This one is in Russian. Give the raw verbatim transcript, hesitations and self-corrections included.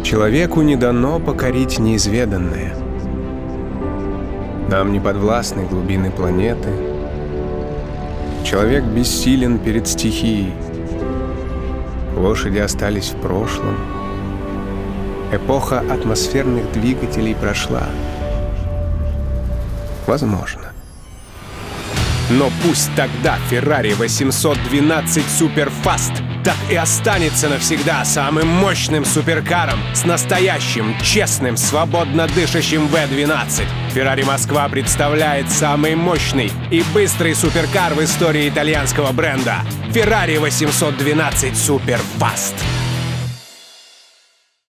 Человеку не дано покорить неизведанное. Нам не подвластны глубины планеты. Человек бессилен перед стихией. Лошади остались в прошлом. Эпоха атмосферных двигателей прошла. Возможно. Но пусть тогда Ferrari восемьсот двенадцать Superfast так и останется навсегда самым мощным суперкаром с настоящим, честным, свободно дышащим вэ двенадцать. Ferrari Москва представляет самый мощный и быстрый суперкар в истории итальянского бренда — Ferrari восемьсот двенадцать Superfast.